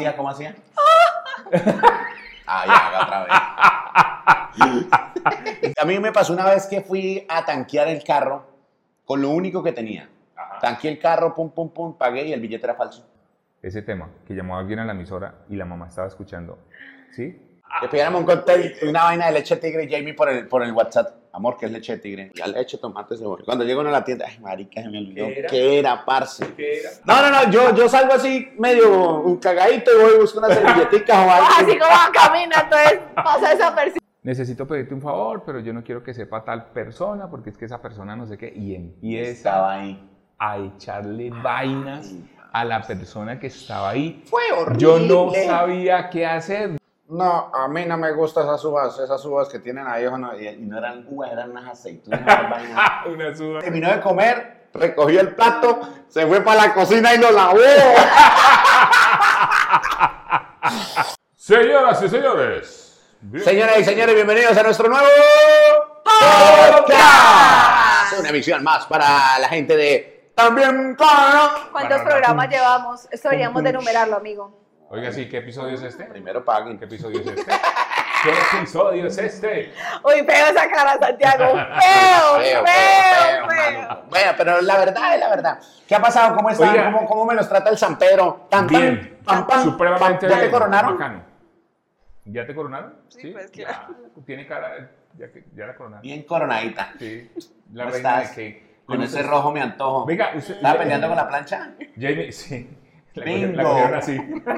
hacía? ¿Cómo hacía? Ah, ya, otra vez. A mí me pasó una vez que fui a tanquear el carro con lo único que tenía. Tanqueé el carro, pum, pum, pum, pagué y el billete era falso. Ese tema, que llamó a alguien a la emisora y la mamá estaba escuchando, ¿sí? Que pidiéramos un cóctel, una vaina de leche tigre, Jamie por el WhatsApp. Amor, ¿qué es leche de tigre? Ya leche, tomate, cebolla. Cuando llego a la tienda, ay, marica, se me olvidó. ¿Qué era, parce? ¿Qué era? No, yo salgo así medio un cagadito y voy a buscar una servilletica o algo. Así como camina, entonces pasa esa persona. Necesito pedirte un favor, pero yo no quiero que sepa tal persona, porque es que esa persona no sé qué, y empieza Estaba ahí. a echarle vainas a la persona que estaba ahí. Fue horrible. Yo no sabía qué hacer. No, a mí no me gustan esas uvas que tienen ahí, no, y no eran uvas, eran unas aceitunas. vainas. Una suba. Terminó de comer, recogió el plato, se fue para la cocina y lo lavó. Señoras y señores. Señoras y señores, bienvenidos a nuestro nuevo podcast. Una emisión más para la gente de También Claro. ¿Cuántos programas llevamos? Esto deberíamos de enumerarlo, amigo. Oiga, sí, ¿qué episodio es este? Primero paguen. ¿Qué episodio es este? ¿Qué episodio es este? Uy, feo esa cara, Santiago. Feo. Mano. Bueno, pero la verdad es la verdad. ¿Qué ha pasado? ¿Cómo están? Oiga. ¿Cómo me los trata el San Pedro? Bien, supremamente ¿Ya bien. te coronaron? Bacano. ¿Ya te coronaron? Sí, pues, claro. Tiene cara, ya la coronaron. Bien coronadita. Sí. La ¿Cómo reina estás? de que... Con ese rojo me antojo. Venga, usted... ¿Estaba peleando con la plancha? Jamie, sí. La Bingo. cogieron así.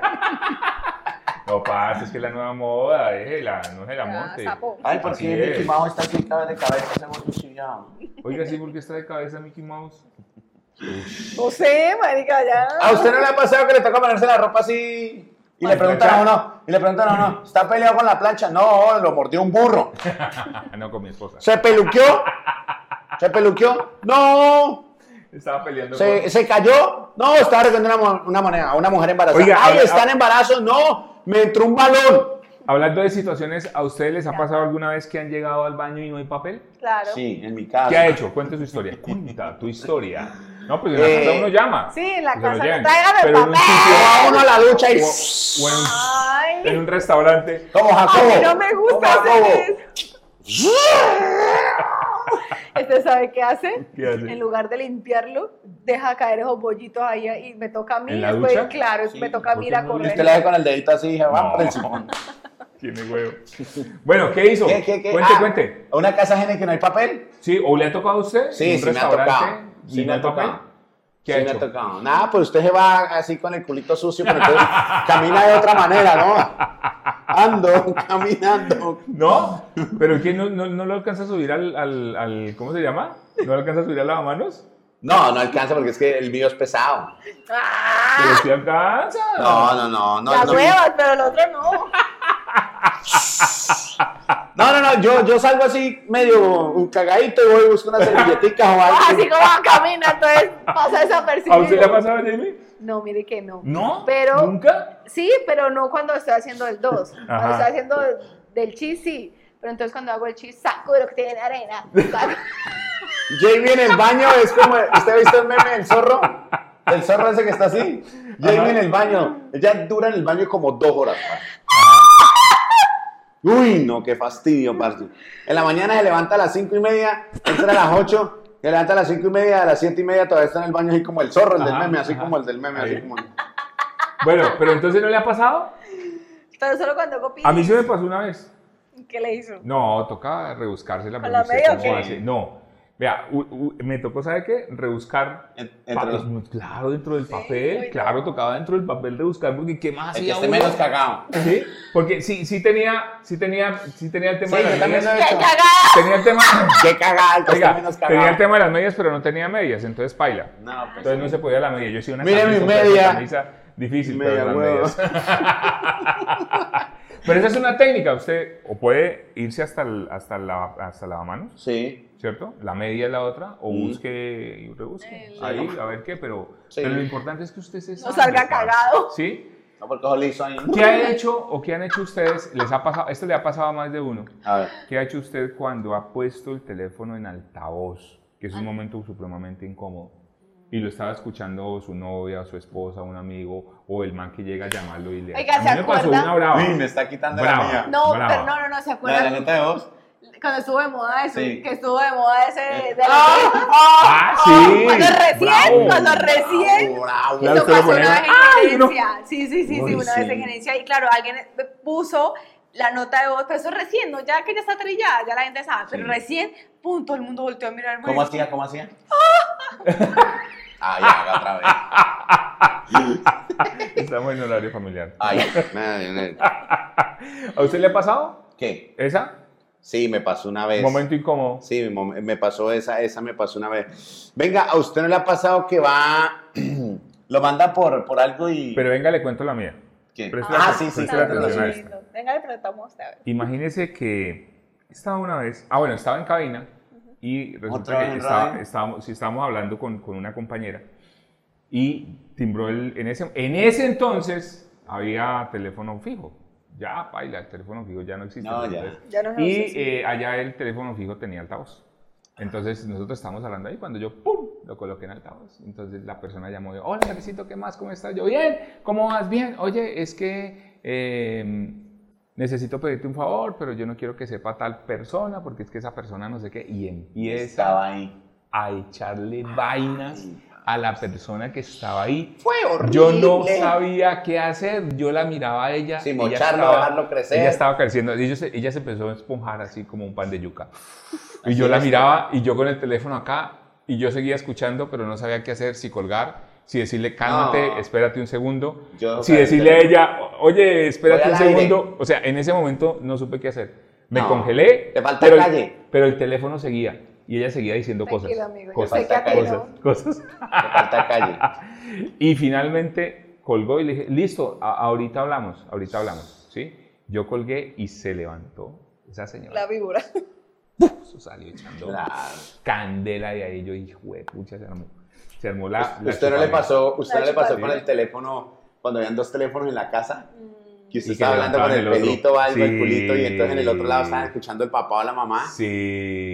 No pasa, es que la nueva moda, no se la monte. sapo. Ay, ¿por Así qué es. Mickey Mouse está así de cabeza? Hacemos un chillado. Oiga, sí, ¿por qué está de cabeza Mickey Mouse? No sé, marica, ya. ¿A usted no le ha pasado que le toca ponerse la ropa así y le preguntan a uno, ¿está peleado con la plancha? No, lo mordió un burro. No, con mi esposa. ¿Se peluqueó? No. Estaba peleando ¿Se cayó? No, estaba recogiendo una moneda a una mujer embarazada. Oiga, Ay, ¿está en embarazo? No, me entró un balón. Hablando de situaciones, ¿a ustedes les ha pasado alguna vez que han llegado al baño y no hay papel? Claro. Sí, en mi casa. ¿Qué ha hecho? Cuente su historia. Cuenta tu historia. No, pues en la casa uno llama. Sí, en la Que se lo casa. lleven. Traigan el Pero en un papel. sitio- Va uno a la ducha y... o Ay. en un restaurante. Como A Jacobo. mí no me gusta Como Jacobo. hacer eso. ¿Usted sabe qué hace? ¿Qué hace? En lugar de limpiarlo, deja caer esos bollitos ahí y me toca a mí. ¿En la después, ducha? claro, Sí, me toca a mí ir a ¿por qué no Y usted correr. le hace con el dedito así, dije, va No. por el sifón. Tiene huevo. Bueno, ¿qué hizo? ¿Qué? Cuente. ¿A una casa ajena que no hay papel? Sí, ¿o le ha tocado a usted? Sí, ¿En un sí me ha restaurante tocado. y Sí no me ha hay papel? tocado. ¿Qué Sí ha me ha hecho? tocado. Nada, pues usted se va así con el culito sucio, pero entonces camina de otra manera, ¿no? Ando caminando. ¿No? ¿Pero quién no lo alcanza a subir al ¿cómo se llama? ¿No lo alcanza a subir al lavamanos? No alcanza porque es que el mío es pesado. ¡Ah! Pero sí alcanza. No. Las nuevas, pero el otro no. No, yo salgo así medio un cagadito y voy a buscar una servilletica o algo. Así como camina, entonces pasa desapercibido. ¿A usted le ha pasado, Jamie? No, mire que no. ¿No? Pero, ¿Nunca? Sí, pero no cuando estoy haciendo el 2. Cuando Ajá. estoy haciendo del chis, sí. Pero entonces cuando hago el chis, saco de lo que tiene arena. Saco. Jamie en el baño es como, ¿usted ha visto el meme del zorro? El zorro ese que está así. Jamie en el baño. Ella dura en el baño como 2 horas. Uy, no, qué fastidio, parce. En la mañana se levanta a las 5:30, entra a las 8, se levanta a las 5:30, a las 7:30 todavía está en el baño así como el zorro, el del Ajá, meme, así ajá. como el del meme, Ahí. así como... Bueno, pero entonces no le ha pasado. Pero solo cuando hago pis. A mí se me pasó una vez. ¿Qué le hizo? No, toca rebuscársela. ¿Con porque la usted media o cómo qué? hace. No. Vea, me tocó, ¿sabe qué? Rebuscar. Entre los... Claro, dentro del papel. uy, Claro, no. tocaba dentro del papel rebuscar porque ¿qué más El que hacía esté uno? menos cagado. Sí, porque sí tenía el tema Sí, de las yo también medias. lo he ¡Qué hecho. cagada! Tenía el tema. Qué cagada, el que esté Oiga, menos tenía el cagado. tema de las medias, pero no tenía medias, entonces paila. No, pues Entonces no se podía la media. Yo sí una Mire mi camisa, un pedazo de media. camisa difícil, Media pero las huevo. medias. Pero esa es una técnica. Usted o puede irse hasta el lavamanos, Sí. ¿cierto? La media es la otra, o Mm. busque y rebusque. El- Ahí, a ver qué, pero Sí. lo importante es que usted se No salve, salga parce. cagado. ¿Sí? No, porque eso le hizo ahí. ¿Qué ha hecho o qué han hecho ustedes? ¿Les ha pasado? Esto le ha pasado a más de uno. A ver. ¿Qué ha hecho usted cuando ha puesto el teléfono en altavoz? Que es un momento supremamente incómodo. y lo estaba escuchando su novia, su esposa, un amigo, o el man que llega a llamarlo y le... Oiga, a mí ¿se me pasó acuerda? una brava. Uy, me está quitando Brava. la mía. No, Brava. pero no, ¿se ¿La acuerdan? nota de voz? Cuando estuvo de moda eso, Sí. que estuvo de moda ese de la ¡Ah, sí! cuando recién Bravo. Claro, eso usted lo pasó pone, una vez en ¡ay, no! gerencia. Sí, Uy, una vez sí. en gerencia. Y claro, alguien puso la nota de voz, pero eso recién, ¿no? Ya que ya está trillada, ya la gente sabe, pero Sí. recién, pum, todo el mundo volteó a mirar. ¿Cómo hacía? ¿Cómo hacía? Ay, haga otra vez. Estamos en horario familiar. Ay, ¿A usted le ha pasado ¿qué? esa? Sí, me pasó una vez. Momento incómodo. Sí, me pasó esa me pasó una vez. Venga, ¿a usted no le ha pasado que va, lo manda por algo y... Pero venga, le cuento la mía. ¿Qué? Preste Ah, la- sí, sí, preste claro, atención sí. a esta. Venga, le preguntamos a usted, a ver. Imagínese que estaba una vez, estaba en cabina y resulta ¿Otra que vez en radio? estábamos hablando con una compañera y timbró en ese entonces había teléfono fijo. Ya, baila, el teléfono fijo ya no existe. No, ya. Entonces, Ya no y allá el teléfono fijo tenía altavoz. Entonces nosotros estábamos hablando ahí cuando yo ¡pum! Lo coloqué en altavoz. Entonces la persona llamó y hola, Luisito, ¿qué más? ¿Cómo estás? Yo, bien, ¿cómo vas? Bien. Oye, es que necesito pedirte un favor, pero yo no quiero que sepa tal persona porque es que esa persona no sé qué. Y empieza Estaba ahí. a echarle vainas a la persona que estaba ahí. Fue horrible. Yo no sabía qué hacer, yo la miraba a ella. Sí, ella mocharlo, estaba- dejarlo crecer. Ella estaba creciendo, ella se empezó a esponjar así como un pan de yuca. Y Así yo la es. miraba y yo con el teléfono acá y yo seguía escuchando, pero no sabía qué hacer, si colgar, si decirle cálmate, No. espérate un segundo, Yo si colgué el decirle a ella, oye, espérate Voy un al aire. segundo. O sea, en ese momento no supe qué hacer. Me No, congelé, te falta pero, calle. pero el teléfono seguía y ella seguía diciendo Tranquilo, cosas. amigo, yo Cosas, sé que a ti cosas, no. cosas. Me falta calle. Y finalmente colgó y le dije, listo, ahorita hablamos, ¿sí? Yo colgué y se levantó esa señora. La víbora. Eso salió echando Claro. candela de ahí. Yo, hijo de pucha, se armó la ¿Usted no le chupadera. pasó, La con chupadera. el teléfono, cuando habían dos teléfonos en la casa? Que usted Y que estaba hablando con el levantaban el pelito, otro. algo, el Sí. culito, y entonces en el otro lado estaban escuchando el papá o la mamá. Sí.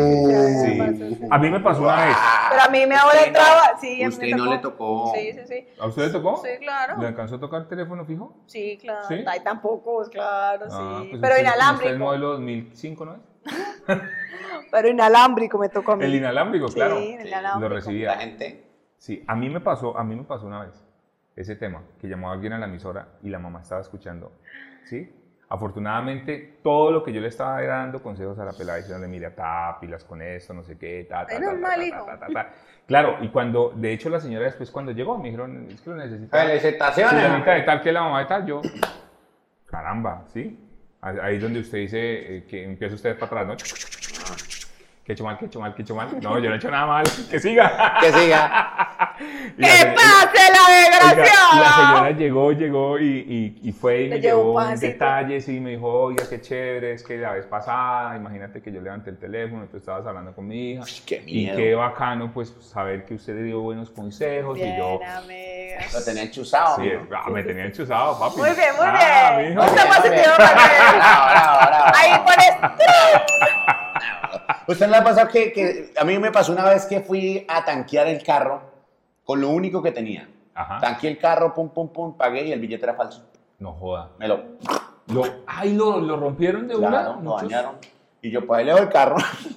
Sí. A mí me pasó una vez. Pero a mí me ahora Usted entraba, sí, a mí Usted me no le tocó. Sí. ¿A usted le tocó? Sí, claro. ¿Le alcanzó a tocar el teléfono fijo? Sí, claro. ¿Sí? Ay, tampoco, claro, Ah, sí. pues Pero usted- inalámbrico. usted el modelo 2005, ¿no es? Pero inalámbrico me tocó a mí. El inalámbrico, Sí, claro. el inalámbrico. Lo recibía. La gente. Sí, a mí me pasó una vez ese tema, que llamó a alguien a la emisora y la mamá estaba escuchando, ¿sí? Afortunadamente, todo lo que yo le estaba era dando consejos a la pelada, diciéndole, mira, pilas con esto, no sé qué, Menos mal, hijo. Claro, y cuando, de hecho, la señora después cuando llegó, me dijeron, es que lo necesitaba. Felicitaciones. Fulanita de tal que la mamá de tal, yo, caramba, ¿sí? Ahí es donde usted dice que empieza usted para atrás, ¿no? ¿Qué he hecho mal, qué he hecho mal, qué he hecho mal? No, yo no he hecho nada mal, que siga. Que siga. Y la ¡Que se- pase la Oiga, desgraciada! la señora llegó y fue y Le me llevó un llevó pancito. detalles y me dijo, oiga, qué chévere, es que la vez pasada, imagínate que yo levanté el teléfono y tú estabas hablando con mi hija. Qué Y miedo. qué bacano, pues, saber que usted le dio buenos consejos y yo... Bien, amiga. Lo tenía enchuzado. Sí, amigo. me tenía enchuzado, papi. Muy bien, muy Ah, bien. mijo. Usted más Muy bien. positivo para Bravo. Ahí pones. ¿Usted no le ha pasado que a mí me pasó una vez que fui a tanquear el carro con lo único que tenía? Ajá. Tanqueé el carro, pum, pagué y el billete era falso. No joda. Me lo... ¿Lo rompieron de Claro, una? lo Muchos. dañaron. Y yo, pues ahí le doy el carro.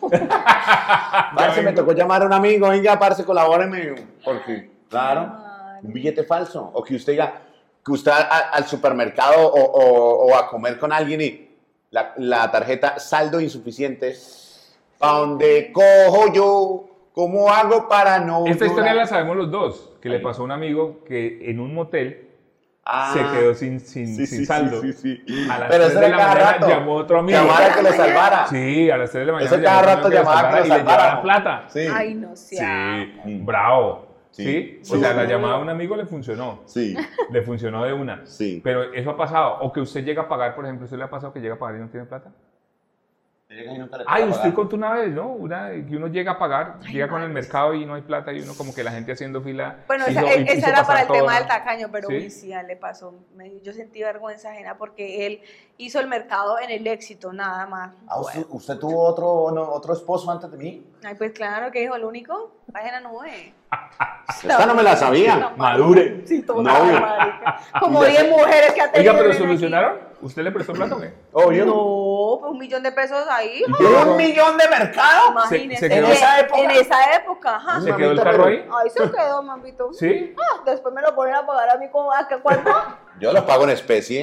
Parce, me vengo. tocó llamar a un amigo, venga, parce, colabóreme. Porque, claro, un billete falso. O que usted diga, que usted al supermercado o a comer con alguien y la tarjeta saldo insuficiente. ¿Pa' dónde cojo yo? ¿Cómo hago para no Esta historia llorar? la sabemos los dos, que le Ahí. pasó a un amigo que en un motel Ah, se quedó sin sí, saldo. sí. A las Pero 3 eso de era la cada mañana rato. llamó otro amigo. Llamara que lo salvara. Sí, a las 3 de la mañana Eso cada llamó rato otro amigo llamaba que lo y le llevaba salvara. la plata. Sí. Ay, no sea. Sí, bravo. Sí. ¿Sí? O sea, la Sí. llamada a un amigo le funcionó. Sí, Le funcionó de una. sí. Pero eso ha pasado. O que usted llega a pagar, por ejemplo, ¿usted le ha pasado que llega a pagar y no tiene plata? Ella casi nunca le Ay, toca usted pagar. contó una vez, ¿no? Una que uno llega a pagar, llega con el mercado y no hay plata y uno como que la gente haciendo fila. Bueno, hizo esa era pasar para el todo, tema ¿no? del tacaño, pero ¿Sí? uy, sí, a él le pasó. Yo sentí vergüenza ajena porque él hizo el mercado en el Éxito, nada más. Ah, Bueno. ¿usted tuvo otro esposo antes de mí? Ay, pues claro, que dijo el único, página 9. Esta no me la sabía. Madure. Sí, total, No. marica. Como Ya 10 sé. mujeres que ha tenido. Oiga, pero él aquí. ¿solucionaron? ¿Usted le prestó plata o qué? Obvio. No, pues $1.000.000 ahí. ¿Y qué pasó? ¿1 millón de mercado? Imagínese. se quedó- ¿En esa época? En esa época, ajá. ¿Se quedó el Mamita, carro pero- ahí? Ahí se quedó, mamito. ¿Sí? Ah, después me lo ponen a pagar a mí como, ¿a qué cuánto? Yo los pago en especie.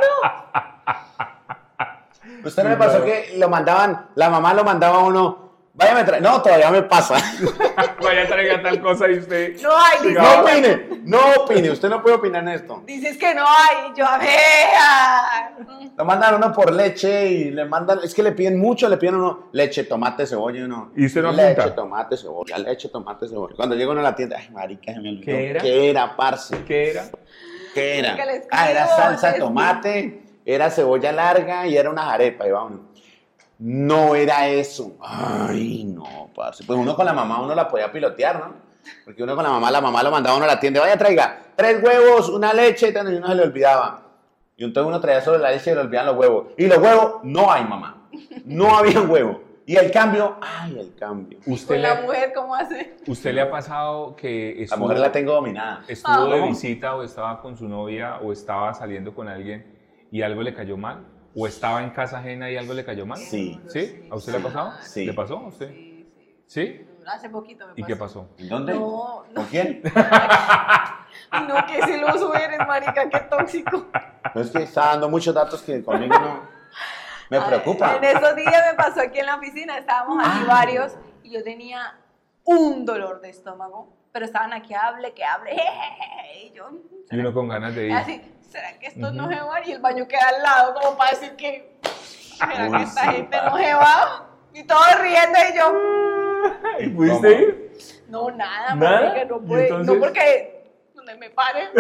¿Usted no le pasó que lo mandaban, la mamá lo mandaba a uno, váyame a traer? No, todavía me pasa. Vaya, traiga tal cosa y usted... No hay, dice. No opine, no opine, usted no puede opinar en esto. Dices que no hay. Yo, a ver. Lo mandan a uno por leche y le mandan, es que le piden mucho, le piden a uno leche, tomate, cebolla y uno. ¿Y usted no leche, apunta? tomate, cebolla, leche, tomate, cebolla. Cuando llega uno a la tienda, ay, marica, se me olvidó. ¿Qué era? ¿Qué era, parce? ¿Qué era? ¿Qué era? Que le escribo, Ah, era salsa de les- tomate, era cebolla larga y era una arepa. Y va uno. No era eso. Ay, no, parce. Pues uno con la mamá, uno la podía pilotear, ¿no? Porque uno con la mamá lo mandaba a uno a la tienda. Vaya, traiga 3 huevos, una leche, y uno se le olvidaba. Y entonces uno traía solo la leche y le olvidaban los huevos. Y los huevos, no hay, mamá. No había huevo. Y el cambio, ay, el cambio. Con la mujer, ¿cómo hace? ¿Usted le ha pasado que La estuvo, mujer la tengo dominada. estuvo de ¿Cómo? visita o estaba con su novia o estaba saliendo con alguien y algo le cayó mal? ¿O estaba en casa ajena y algo le cayó mal? Sí. ¿Sí? ¿A usted le ha pasado? Sí. ¿Le pasó a usted? Sí, sí. ¿Sí? Hace poquito me pasó. ¿Y qué pasó? ¿En dónde? No, no. ¿Con quién? No, que celoso eres, marica, qué tóxico. No, es que está dando muchos datos que conmigo no. Me preocupa. En esos días me pasó aquí en la oficina, estábamos aquí varios y yo tenía un dolor de estómago, pero estaban aquí, hable, jejeje, y yo, Y uno con ganas de ir. así, ¿será que esto no se va? Y el baño queda al lado, como para decir que, ¿será Uy, que esta sí. gente no se va? Y todos riendo y yo, ¿Y pudiste ¿Cómo? ir? no, nada, ¿Nada? marica, no ¿Y puede, entonces? no porque donde me pare. Y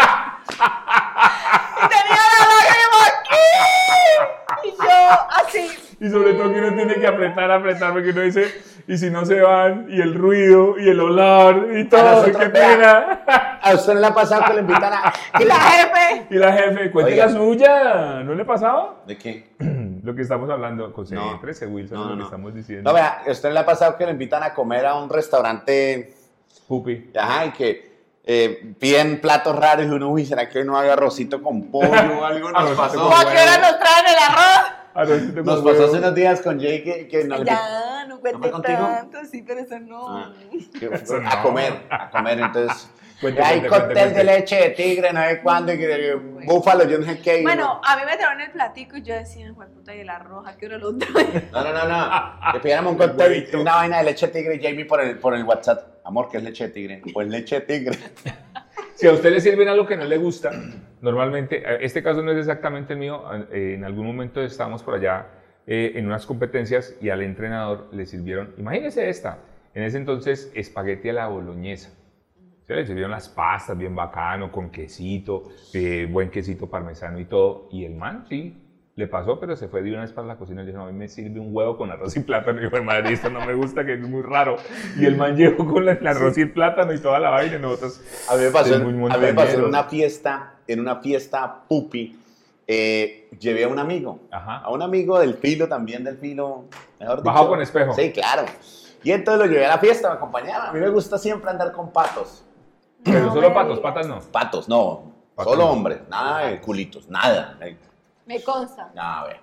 tenía la lágrima aquí. Y yo, así. Y sobre todo que uno tiene que apretar, porque uno dice, y si no se van, y el ruido, y el olor, y todo, nosotros, qué vea. pena. ¿A usted no le ha pasado que le invitan a...? Y la jefe. Y la jefe, cuente Oiga. la suya, ¿no le pasaba? ¿De qué? Lo que estamos hablando, con No. ese Wilson, No, lo no, que no. estamos diciendo. No, vea, ¿a usted le ha pasado que le invitan a comer a un restaurante, Pupi. ajá, y que piden platos raros y uno, uy, ¿será que no haga arrocito con pollo o algo? Nos Arrocito pasó. con ¿O a qué hora nos traen el arroz? Arrocito Nos con pasó huevo. hace unos días con Jay que nos Ya, no fue cuente contigo? tanto, sí, pero eso no. Ah, que Eso fue no. a comer, entonces... Cuente, hay cuente, cóctel cuente, de leche de tigre, no sé cuándo, y que búfalo, yo no sé qué. y Bueno, a mí me trajeron el platico y yo decía, "Jue puta, y el arroz, ¿a qué hora lo traen?" No. Que pidiéramos un El cóctel, huevito. una vaina de leche de tigre y Jamie por el WhatsApp. Amor, ¿qué es leche de tigre? Pues leche de tigre. Si a usted le sirven algo que no le gusta, normalmente, este caso no es exactamente el mío, en algún momento estábamos por allá en unas competencias y al entrenador le sirvieron, imagínese esta, en ese entonces espagueti a la boloñesa. Se le sirvieron las pastas bien bacano, con quesito, buen quesito parmesano y todo, y el man sí, le pasó, pero se fue de una vez para la cocina y le dijo, a mí me sirve un huevo con arroz y plátano. Y dijo, madre, esto no me gusta, que es muy raro. Y el man llegó con el arroz y el plátano y toda la vaina, y nosotros... A mí me pasó, Sí, muy a mí me pasó montañero. en una fiesta pupi, llevé a un amigo, Ajá. a un amigo del filo también, del filo, mejor dicho. Bajado con espejo. Sí, claro. Y entonces lo llevé a la fiesta, me acompañaba. A mí me gusta siempre andar con patos. Pero No solo me patos, digas. patas no. Patos, no. Patos Solo no. hombres, nada de culitos, nada. Me consta. Nada, a ver.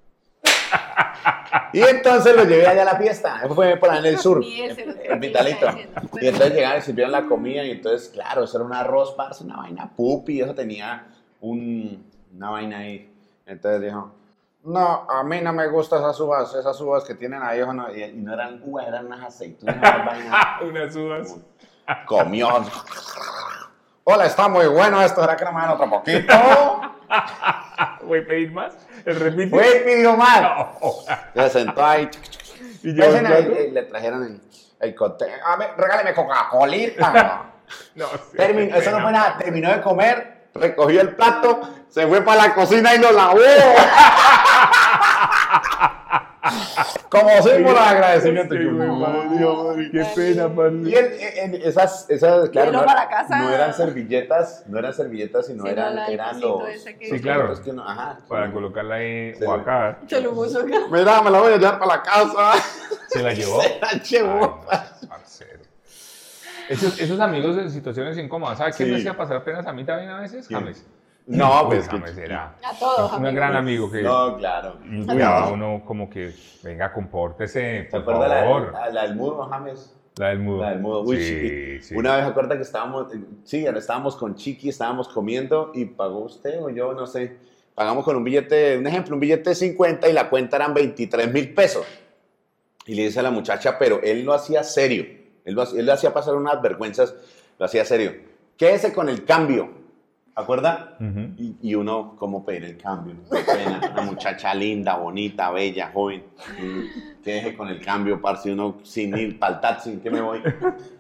Y entonces lo llevé allá a la fiesta. Eso fue por ahí en el sur, Ni ese lo en Vitalito. está diciendo. Y entonces llegaron y sirvieron la comida. Y entonces, claro, eso era un arroz, parce, una vaina pupi. Eso tenía una vaina ahí. Entonces dijo: no, a mí no me gustan esas uvas que tienen ahí. Eso no. Y no eran uvas, eran unas aceitunas, unas vainas. Unas uvas. Comió. Hola, está muy bueno esto. ¿Será que no me dan otro poquito? ¿Voy a pedir más? ¿El repite? Fue y pidió más. No. Se sentó ahí. ¿Y llevó el plato? Le trajeron el cóctel. A ver, regáleme Coca-Colita. No, sí, Terminó, qué eso no pena. fue nada. Terminó de comer, recogió el plato, se fue para la cocina y lo lavó. Como símbolo de agradecimiento. Qué Yo, madre, Dios, qué pena, Y parce. esas claro, Llévalo para casa. no eran servilletas, sino Sí, eran, no, el eran cosito los... ese que- Sí, claro. Es que no, ajá. Para colocarla ahí Sí. o acá. Se lo puso acá. Mira, me la voy a llevar para la casa. ¿Se la llevó? Se la llevó. Ay, parcero. Esos amigos de situaciones incómodas, ¿sabes quién Sí. me hacía pasar apenas a mí también a veces? ¿Quién? James. No, pues que... James era A todos, un amigos. gran amigo que No, claro. cuidaba uno como que, venga, compórtese, ¿Se por acuerda favor. la del mudo, James? La del mudo. La del mudo. Uy, Sí, sí. Una vez acuerda que estábamos con Chiqui, estábamos comiendo y pagó usted o yo, no sé. Pagamos con un billete, un ejemplo, un billete de 50 y la cuenta eran 23.000 pesos. Y le dice a la muchacha, pero él lo hacía serio. Él lo hacía pasar unas vergüenzas, lo hacía serio. Quédese con el cambio. ¿Acuerda? Ujú. Y uno, ¿cómo pedir el cambio? Qué pena. Una muchacha linda, bonita, bella, joven. Que deje con el cambio, parce. Uno sin ir para el taxi, ¿qué me voy?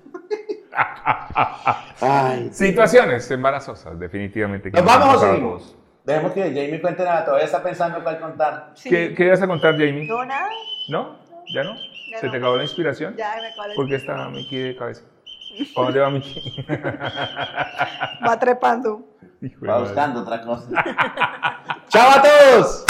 Ay. Situaciones embarazosas, definitivamente. que ¿Nos vamos o nos han seguimos? pasado a todos. Dejemos que Jamie cuente nada. Todavía está pensando cuál contar. Sí. ¿Qué ibas a contar, Jamie? No, nada. ¿No? ¿Ya no? Ya ¿Se no. te acabó la inspiración? Ya me acabo de... ¿Por qué está Miki de cabeza? ¿Para dónde va Miki? Va trepando. Hijo de Va madre. buscando otra cosa. ¡Chao a todos!